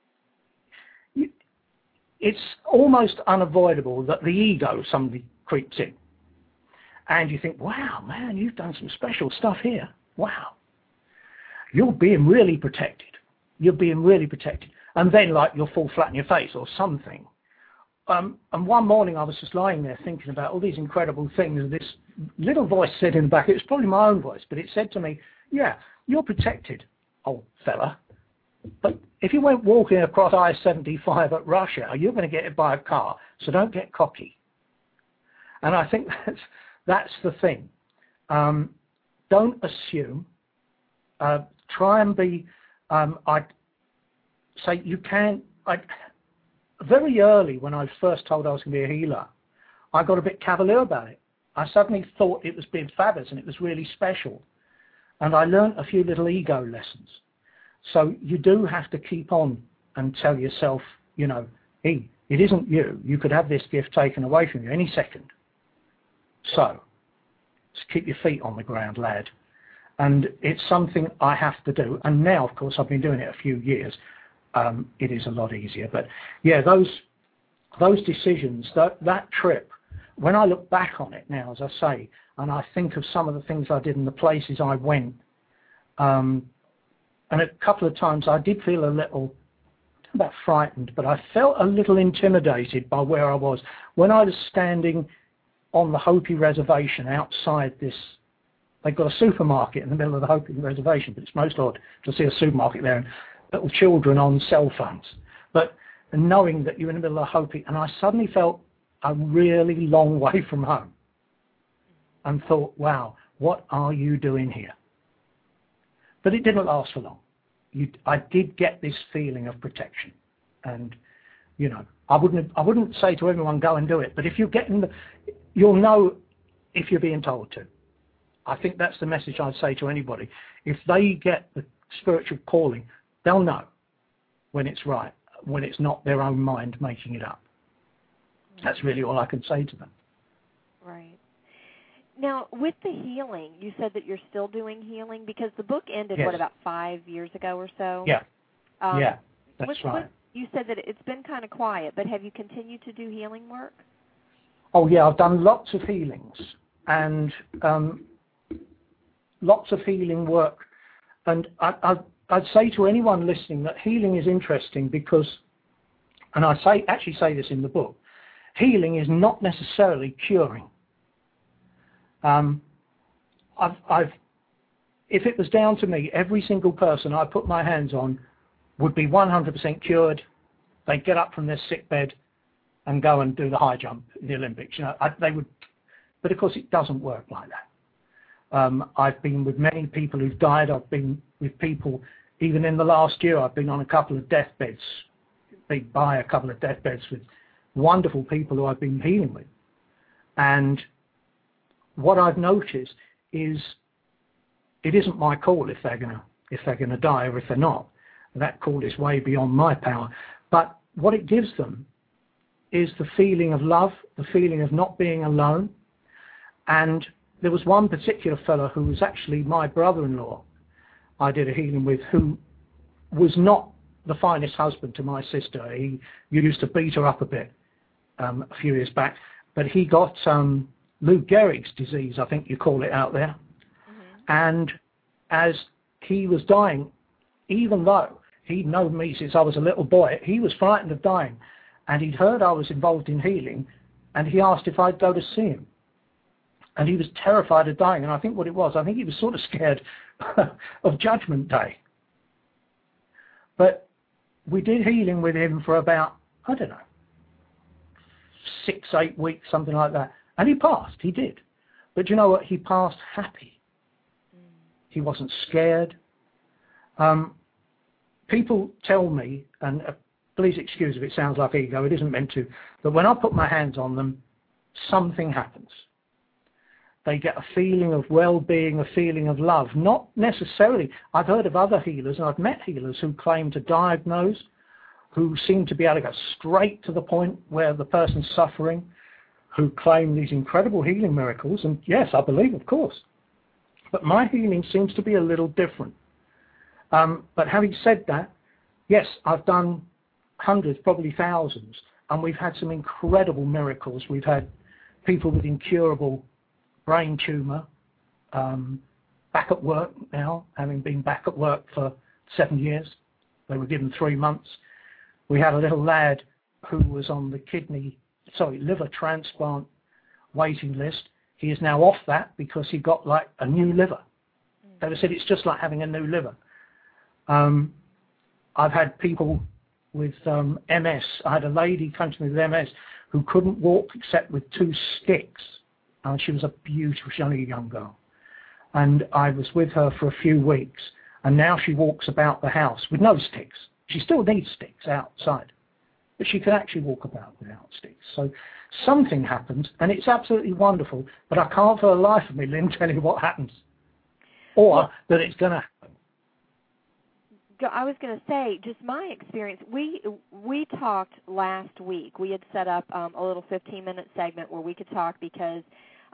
you, it's almost unavoidable that the ego somebody creeps in, and you think, "Wow, man, you've done some special stuff here. Wow, you're being really protected. You're being really protected." And then, like, you'll fall flat in your face or something. Um, and one morning I was just lying there thinking about all these incredible things, and this little voice said in the back, it was probably my own voice, but it said to me, yeah, you're protected, old fella, but if you went walking across I seventy-five at rush hour, you're going to get hit by a car, so don't get cocky. And I think that's, that's the thing. Um, don't assume. Uh, try and be, um, I'd say you can, I'd, very early, when I was first told I was going to be a healer, I got a bit cavalier about it. I suddenly thought it was being fabulous and it was really special. And I learned a few little ego lessons. So you do have to keep on and tell yourself, you know, hey, it isn't you. You could have this gift taken away from you any second. So, just keep your feet on the ground, lad. And it's something I have to do. And now, of course, I've been doing it a few years. Um, it is a lot easier. But yeah, those those decisions, that, that trip, when I look back on it now, as I say, and I think of some of the things I did and the places I went, um, and a couple of times I did feel a little, not about frightened, but I felt a little intimidated by where I was. When I was standing on the Hopi reservation outside this, they've got a supermarket in the middle of the Hopi reservation, but it's most odd to see a supermarket there and little children on cell phones. But knowing that you're in the middle of Hopi, and I suddenly felt a really long way from home and thought, wow, what are you doing here? But it didn't last for long. You, I did get this feeling of protection. And, you know, I wouldn't, I wouldn't say to everyone, go and do it. But if you're getting the, you'll know if you're being told to. I think that's the message I'd say to anybody. If they get the spiritual calling, they'll know when it's right, when it's not their own mind making it up. That's really all I can say to them. Right. Now, with the healing, you said that you're still doing healing because the book ended, yes. what, about five years ago or so? Yeah. Um, yeah, that's what, right. What, you said that it's been kind of quiet, but have you continued to do healing work? Oh, yeah, I've done lots of healings and um, lots of healing work. And I, I, I'd say to anyone listening that healing is interesting because, and I say actually say this in the book, healing is not necessarily curing. Um, I've, I've, if it was down to me, every single person I put my hands on would be one hundred percent cured. They'd get up from their sick bed and go and do the high jump in the Olympics. You know, I, they would, but of course it doesn't work like that. Um, I've been with many people who've died. I've been with people, even in the last year, I've been on a couple of deathbeds, been by a couple of deathbeds with wonderful people who I've been healing with. And what I've noticed is it isn't my call if they're gonna if they're gonna die or if they're not. That call is way beyond my power. But what it gives them is the feeling of love, the feeling of not being alone. And there was one particular fellow who was actually my brother-in-law I did a healing with, who was not the finest husband to my sister. He used to beat her up a bit um, a few years back, but he got um, Lou Gehrig's disease, I think you call it out there. Mm-hmm. And as he was dying, even though he'd known me since I was a little boy, he was frightened of dying. And he'd heard I was involved in healing, and he asked if I'd go to see him. And he was terrified of dying. And I think what it was, I think he was sort of scared of Judgment Day. But we did healing with him for about, I don't know, six, eight weeks, something like that. And he passed, he did. But you know what? He passed happy. Mm. He wasn't scared. Um, people tell me, and uh, please excuse if it sounds like ego, it isn't meant to, but when I put my hands on them, something happens. They get a feeling of well-being, a feeling of love. Not necessarily, I've heard of other healers, and I've met healers who claim to diagnose, who seem to be able to go straight to the point where the person's suffering, who claim these incredible healing miracles, and yes, I believe, of course. But my healing seems to be a little different. Um, but having said that, yes, I've done hundreds, probably thousands, and we've had some incredible miracles. We've had people with incurable brain tumour, um, back at work now, having been back at work for seven years. They were given three months. We had a little lad who was on the kidney, sorry, liver transplant waiting list. He is now off that because he got like a new liver. They said it's just like having a new liver. Um, I've had people with um, M S. I had a lady come to me with M S who couldn't walk except with two sticks. And she was a beautiful, young girl. And I was with her for a few weeks. And now she walks about the house with no sticks. She still needs sticks outside. But she can actually walk about without sticks. So something happens, and it's absolutely wonderful. But I can't for the life of me, Lynn, tell you what happens. Or well, that it's going to happen. I was going to say, just my experience, we we talked last week. We had set up um, a little fifteen-minute segment where we could talk because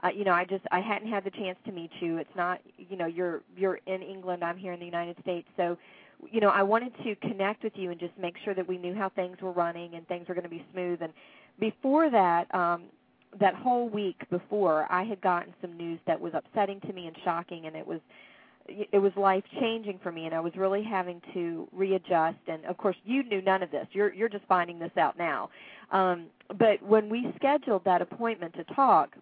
Uh, you know, I just I hadn't had the chance to meet you. It's not, you know, you're you're in England. I'm here in the United States. So, you know, I wanted to connect with you and just make sure that we knew how things were running and things were going to be smooth. And before that, um, that whole week before, I had gotten some news that was upsetting to me and shocking, and it was it was life-changing for me, and I was really having to readjust. And, of course, you knew none of this. You're you're just finding this out now. Um, but when we scheduled that appointment to talk,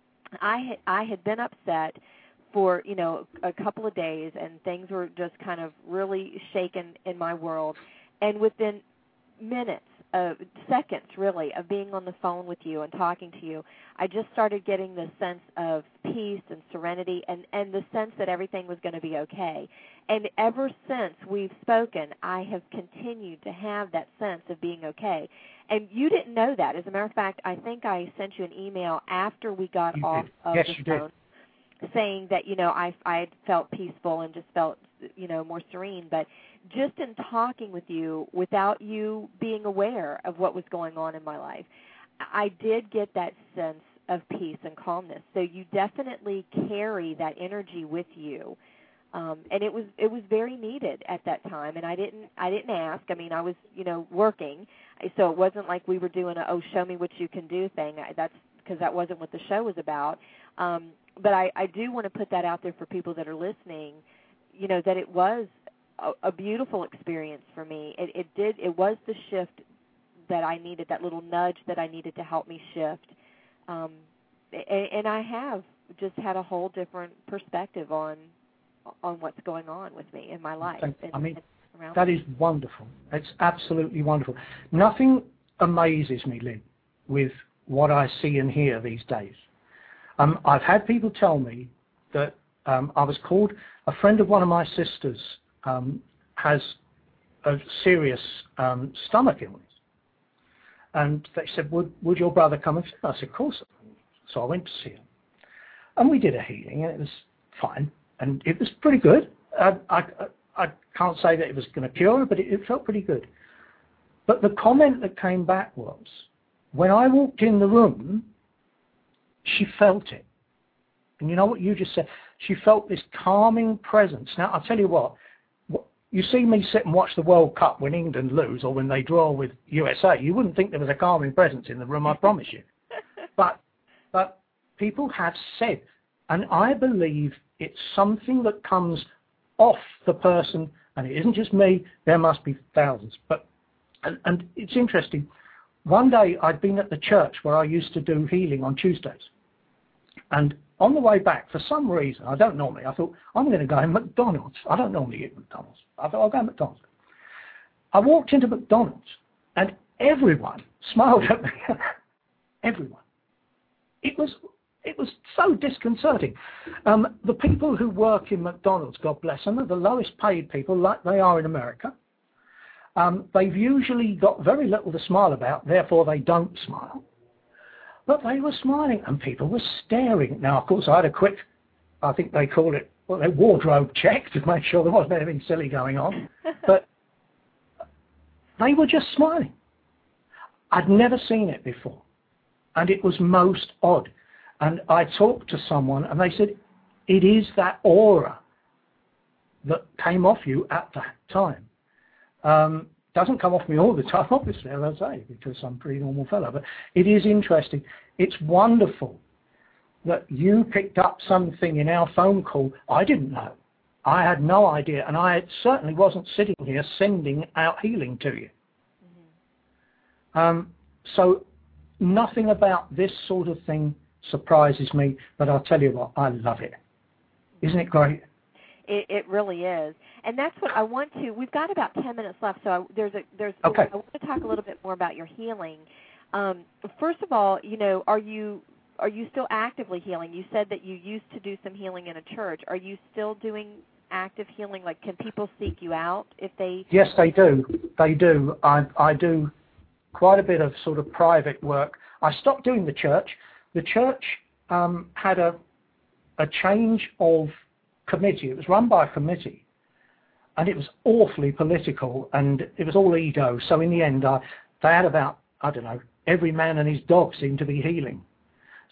I had, I had been upset for, you know, a couple of days, and things were just kind of really shaken in my world. And within minutes, uh, seconds, really, of being on the phone with you and talking to you, I just started getting this sense of peace and serenity and, and the sense that everything was going to be okay. And ever since we've spoken, I have continued to have that sense of being okay. And you didn't know that. As a matter of fact, I think I sent you an email after we got you off did. of yes, the you phone did. saying that, you know, I I felt peaceful and just felt, you know, more serene. But just in talking with you, without you being aware of what was going on in my life, I did get that sense of peace and calmness. So you definitely carry that energy with you. Um, and it was it was very needed at that time, and I didn't I didn't ask. I mean, I was you know working, so it wasn't like we were doing a oh show me what you can do thing. I, that's because that wasn't what the show was about. Um, but I, I do want to put that out there for people that are listening. You know that it was a, a beautiful experience for me. It, it did it was the shift that I needed, that little nudge that I needed to help me shift. Um, and, and I have just had a whole different perspective on. on what's going on with me in my life. And, I mean, and that is wonderful. It's absolutely wonderful. Nothing amazes me, Lynn, with what I see and hear these days. Um, I've had people tell me that um, I was called, a friend of one of my sisters um, has a serious um, stomach illness. And they said, would, would your brother come and see him? I said, of course. So I went to see him. And we did a healing, and it was fine. And it was pretty good. I, I, I can't say that it was going to cure her, but it, it felt pretty good. But the comment that came back was, when I walked in the room, she felt it. And you know what you just said? She felt this calming presence. Now, I'll tell you what, you see me sit and watch the World Cup when England lose or when they draw with U S A, you wouldn't think there was a calming presence in the room, I promise you. But, but people have said, and I believe it's something that comes off the person, and it isn't just me, there must be thousands. But and, and it's interesting, one day I'd been at the church where I used to do healing on Tuesdays, and on the way back, for some reason, I don't normally, I thought, I'm going to go in McDonald's. I don't normally eat McDonald's. I thought, I'll go to McDonald's. I walked into McDonald's, and everyone smiled at me. Everyone. It was... It was so disconcerting. Um, the people who work in McDonald's, God bless them, are the lowest paid people, like they are in America. Um, they've usually got very little to smile about, therefore they don't smile. But they were smiling, and people were staring. Now, of course, I had a quick, I think they call it, well, a wardrobe check to make sure there wasn't anything silly going on. But they were just smiling. I'd never seen it before, and it was most odd. And I talked to someone, and they said, it is that aura that came off you at that time. Um, doesn't come off me all the time, obviously, as I say, because I'm a pretty normal fellow. But it is interesting. It's wonderful that you picked up something in our phone call I didn't know. I had no idea, and I certainly wasn't sitting here sending out healing to you. Mm-hmm. Um, so nothing about this sort of thing surprises me, but I'll tell you what, I love it. Isn't it great? It, it really is, and that's what I want to. We've got about ten minutes left, so I, there's a there's. Okay. I want to talk a little bit more about your healing. Um, first of all, you know, are you are you still actively healing? You said that you used to do some healing in a church. Are you still doing active healing? Like, can people seek you out if they? Yes, they do. They do. I I do quite a bit of sort of private work. I stopped doing the church. The church um, had a, a change of committee. It was run by a committee, and it was awfully political, and it was all ego. So in the end, uh, they had about, I don't know, every man and his dog seemed to be healing.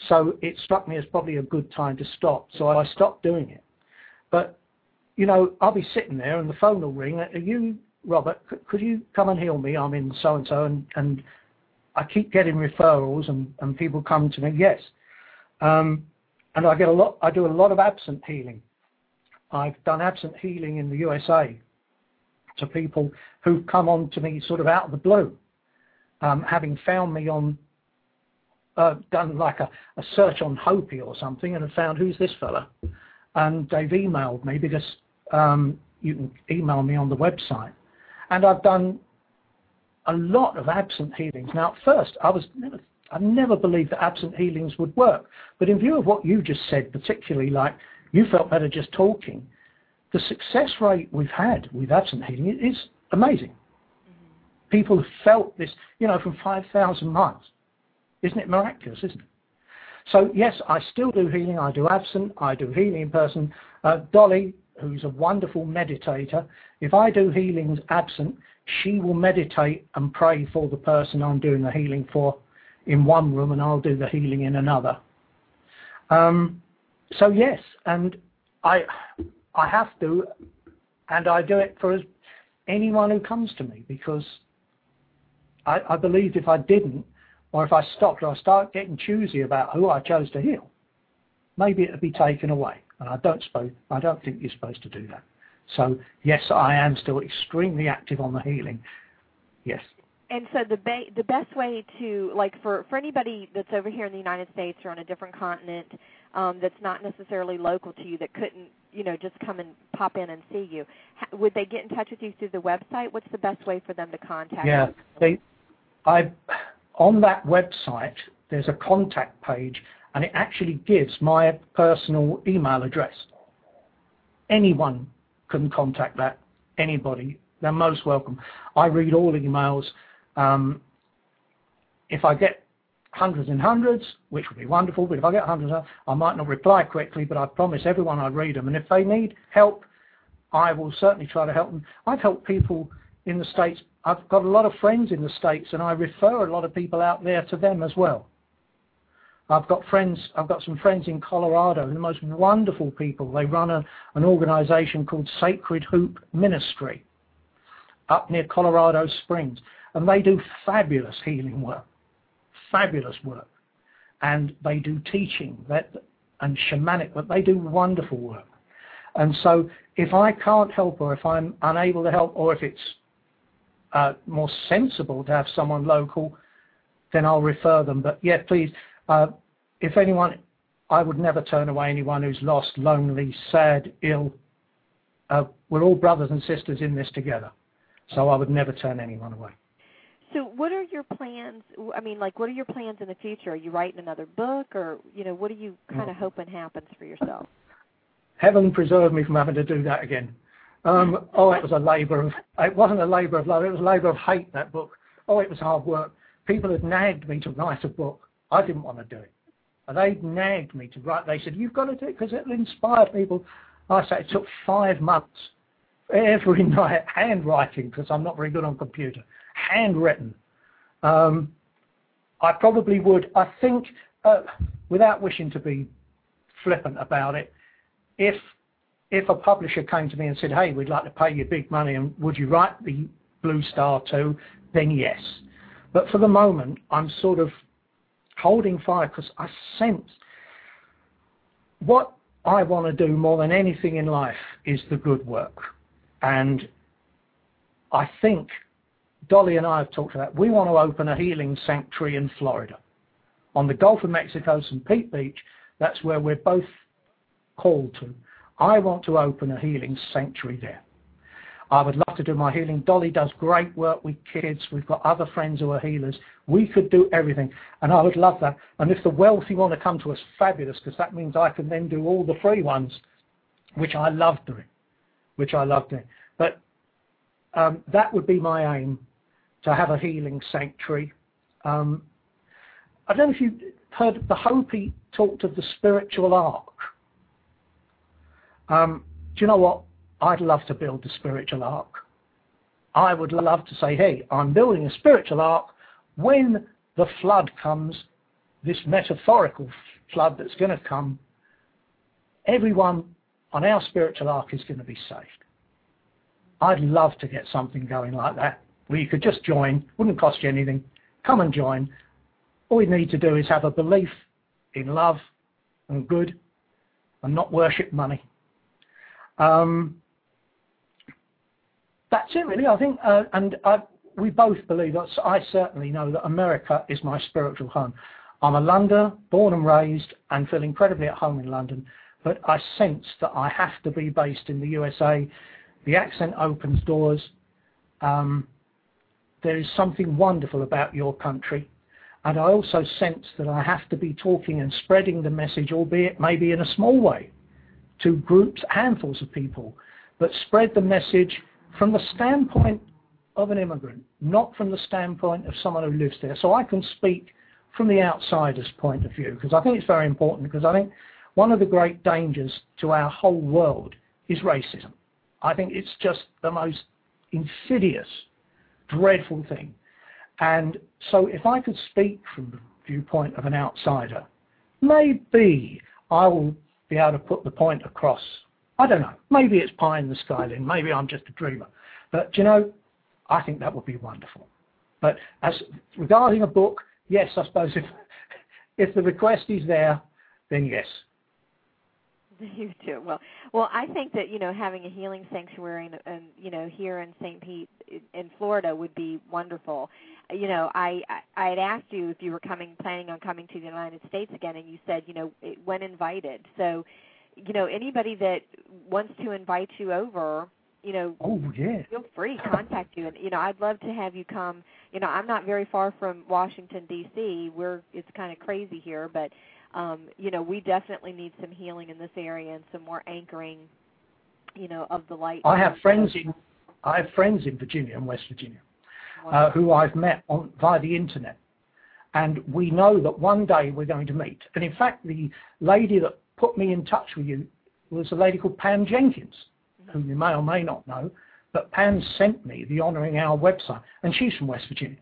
So it struck me as probably a good time to stop. So I stopped doing it. But, you know, I'll be sitting there and the phone will ring. Are you, Robert, could you come and heal me? I'm in so-and-so, and, and I keep getting referrals and, and people come to me, yes. Um, and I get a lot, I do a lot of absent healing. I've done absent healing in the U S A to people who've come on to me sort of out of the blue, um, having found me on, uh, done like a, a search on Hopi or something and have found, who's this fella? And they've emailed me because um, you can email me on the website. And I've done a lot of absent healings. Now, at first, I was never, I never believed that absent healings would work. But in view of what you just said, particularly like you felt better just talking, the success rate we've had with absent healing is amazing. Mm-hmm. People have felt this, you know, from five thousand miles. Isn't it miraculous, isn't it? So, yes, I still do healing. I do absent. I do healing in person. Uh, Dolly, who's a wonderful meditator, if I do healings absent, she will meditate and pray for the person I'm doing the healing for in one room, and I'll do the healing in another. Um, so, yes, and I I have to, and I do it for anyone who comes to me, because I, I believed if I didn't, or if I stopped, or I start getting choosy about who I chose to heal, maybe it would be taken away. And I don't suppose, I don't think you're supposed to do that. So yes, I am still extremely active on the healing. Yes. And so the ba- the best way to, like, for, for anybody that's over here in the United States or on a different continent um, that's not necessarily local to you, that couldn't, you know, just come and pop in and see you, how, would they get in touch with you through the website? What's the best way for them to contact yeah, you? Yeah, they, I, on that website, there's a contact page, and it actually gives my personal email address. Anyone can contact that, anybody. They're most welcome. I read all emails. Um, if I get hundreds and hundreds, which would be wonderful, but if I get hundreds, I might not reply quickly, but I promise everyone I read them. And if they need help, I will certainly try to help them. I've helped people in the States. I've got a lot of friends in the States, and I refer a lot of people out there to them as well. I've got friends, I've got some friends in Colorado, the most wonderful people. They run a, an organization called Sacred Hoop Ministry up near Colorado Springs. And they do fabulous healing work, fabulous work. And they do teaching that, and shamanic, but they do wonderful work. And so if I can't help, or if I'm unable to help, or if it's uh, more sensible to have someone local, then I'll refer them. But yeah, please, uh, if anyone, I would never turn away anyone who's lost, lonely, sad, ill. Uh, we're all brothers and sisters in this together. So I would never turn anyone away. So what are your plans? I mean, like, what are your plans in the future? Are you writing another book, or, you know, what are you kind of hoping happens for yourself? Heaven preserve me from having to do that again. Um, oh, it was a labour of, it wasn't a labour of love, it was a labour of hate, that book. Oh, it was hard work. People had nagged me to write a book. I didn't want to do it. And they nagged me to write. They said, you've got to do it because it'll inspire people. I said, it took five months, every night, handwriting, because I'm not very good on computer. Handwritten. Um, I probably would, I think, uh, without wishing to be flippant about it, if if a publisher came to me and said, hey, we'd like to pay you big money and would you write the Blue Star too, then yes. But for the moment, I'm sort of holding fire because I sense what I want to do more than anything in life is the good work. And I think Dolly and I have talked about, we want to open a healing sanctuary in Florida. On the Gulf of Mexico, Saint Pete Beach, that's where we're both called to. I want to open a healing sanctuary there. I would love to do my healing. Dolly does great work with kids. We've got other friends who are healers. We could do everything, and I would love that. And if the wealthy want to come to us, fabulous, because that means I can then do all the free ones, which I love doing, which I love doing. But um, that would be my aim, to have a healing sanctuary. Um, I don't know if you heard, the Hopi talked of the spiritual ark. Um, do you know what? I'd love to build the spiritual ark. I would love to say, hey, I'm building a spiritual ark. When the flood comes, this metaphorical flood that's going to come, everyone on our spiritual ark is going to be saved. I'd love to get something going like that, where you could just join, wouldn't cost you anything, come and join. All you need to do is have a belief in love and good and not worship money. Um, that's it really, I think, uh, and I, we both believe, that I certainly know that America is my spiritual home. I'm a Londoner, born and raised, and feel incredibly at home in London, but I sense that I have to be based in the U S A. The accent opens doors. Um, there is something wonderful about your country, and I also sense that I have to be talking and spreading the message, albeit maybe in a small way, to groups, handfuls of people, but spread the message from the standpoint of an immigrant, not from the standpoint of someone who lives there. So I can speak from the outsider's point of view, because I think it's very important, because I think one of the great dangers to our whole world is racism. I think it's just the most insidious, dreadful thing. And so if I could speak from the viewpoint of an outsider, maybe I will be able to put the point across. I don't know. Maybe it's pie in the sky then. Maybe I'm just a dreamer. But, you know, I think that would be wonderful. But as regarding a book, yes, I suppose if if the request is there, then yes. You too. Well, well, I think that, you know, having a healing sanctuary, and, and you know, here in Saint Pete, in Florida, would be wonderful. You know, I, I I had asked you if you were coming, planning on coming to the United States again, and you said, you know, when invited. So, you know, anybody that wants to invite you over, you know, oh, yeah. feel free, contact you. And, you know, I'd love to have you come. You know, I'm not very far from Washington, D C We're, it's kind of crazy here, but, um, you know, we definitely need some healing in this area and some more anchoring, you know, of the light. I have friends in, I have friends in Virginia and West Virginia, wow. uh, who I've met on, via the internet. And we know that one day we're going to meet. And in fact, the lady that put me in touch with you was a lady called Pam Jenkins, whom you may or may not know, but Pam sent me the Honouring Hour website, and she's from West Virginia.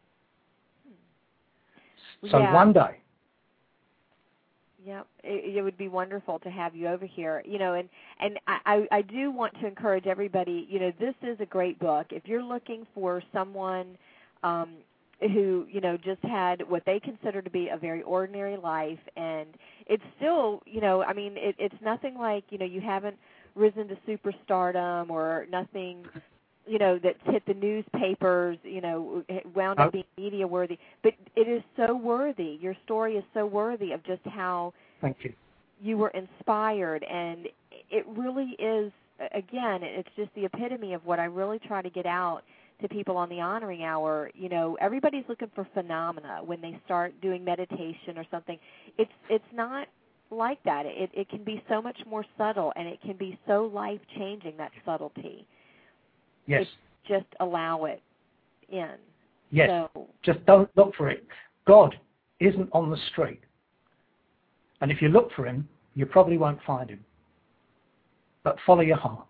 So yeah. one day. Yeah, it, it would be wonderful to have you over here. You know, and, and I, I do want to encourage everybody, you know, this is a great book. If you're looking for someone um, who, you know, just had what they consider to be a very ordinary life, and it's still, you know, I mean, it, it's nothing like, you know, you haven't risen to superstardom or nothing, you know, that's hit the newspapers, you know, wound up being media worthy. But it is so worthy. Your story is so worthy of just how Thank you. you were inspired. And it really is, again, it's just the epitome of what I really try to get out to people on the Honoring Hour. You know, everybody's looking for phenomena when they start doing meditation or something. It's it's not like that. It it can be so much more subtle, and it can be so life-changing, that subtlety. Yes. It's just allow it in. Yes. So, just don't look for it. God isn't on the street. And if you look for him, you probably won't find him. But follow your heart.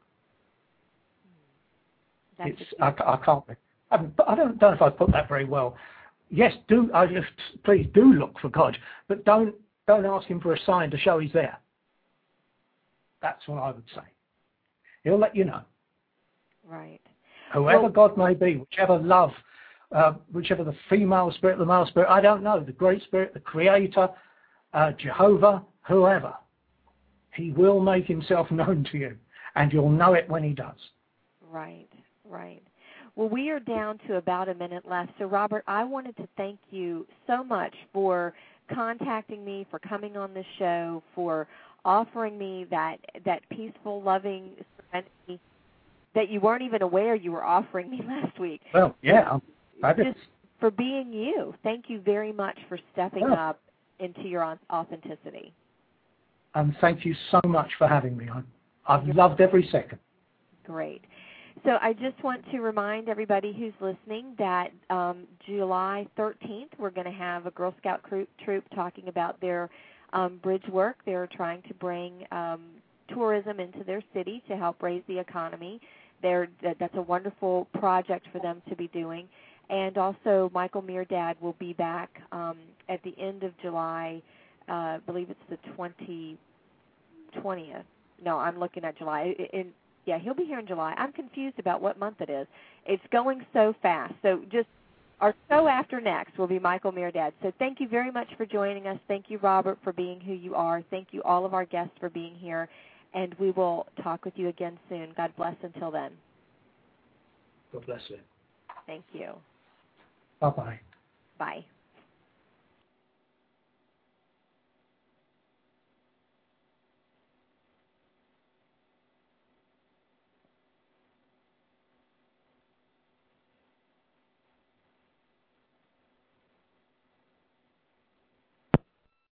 It's I, I can't. I, I don't know if I put that very well. Yes, do I just please do look for God, but don't don't ask him for a sign to show he's there. That's what I would say. He'll let you know. Right. Whoever well, God may be, whichever love, uh, whichever the female spirit, the male spirit, I don't know, the great spirit, the creator, uh, Jehovah, whoever, he will make himself known to you, and you'll know it when he does. Right, right. Well, we are down to about a minute left. So, Robert, I wanted to thank you so much for contacting me, for coming on this show, for offering me that that peaceful, loving serenity that you weren't even aware you were offering me last week. Well, yeah. Just for being you. Thank you very much for stepping well, up into your authenticity. And thank you so much for having me. I, I've You're loved every second. Great. So I just want to remind everybody who's listening that um, July thirteenth, we're going to have a Girl Scout troop, troop talking about their um, bridge work. They're trying to bring um, tourism into their city to help raise the economy. They're, that's a wonderful project for them to be doing. And also Michael Meerdad will be back um, at the end of July. Uh, I believe it's the twentieth. No, I'm looking at July. In, yeah, he'll be here in July. I'm confused about what month it is. It's going so fast. So just our show after next will be Michael Meerdad. So thank you very much for joining us. Thank you, Robert, for being who you are. Thank you, all of our guests, for being here. And we will talk with you again soon. God bless until then. God bless you. Thank you. Bye-bye. Bye.